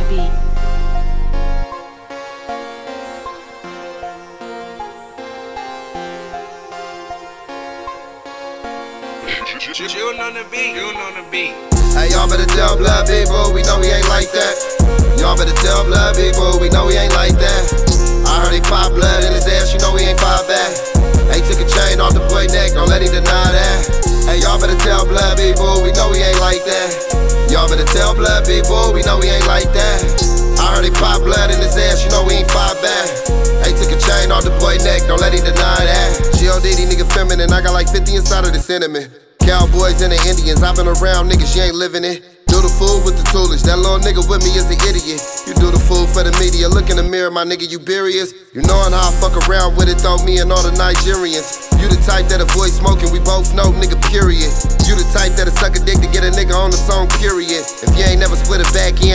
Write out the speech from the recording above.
beat. Chillin' on the beat, chillin' on the beat. Hey, y'all better tell Blood people, we know he ain't like that. Y'all better tell Blood people, we know he ain't like that. I heard he pop blood in his ass, you know he ain't fight back. Hey, took a chain off the boy neck, don't let him deny that. Hey, y'all better tell Blood people, we know he ain't like that. Y'all better tell Blood people, we know he ain't like that. I heard he pop blood in his ass, you know he ain't fight back. Hey, took a chain off the boy neck, don't let him deny that. G.O.D. nigga feminine, I got like 50 inside of the cinnamon. Cowboys and the Indians, I've been around niggas, you ain't living it. Do the fool with the toolish, that little nigga with me is the idiot. You do the fool for the media, look in the mirror, my nigga, you serious? You knowin' how I fuck around with it, though, me and all the Nigerians. You the type that avoid smoking, we both know, nigga, period. You the type that'll suck a dick to get a nigga on the song, period. If you ain't never split a back end,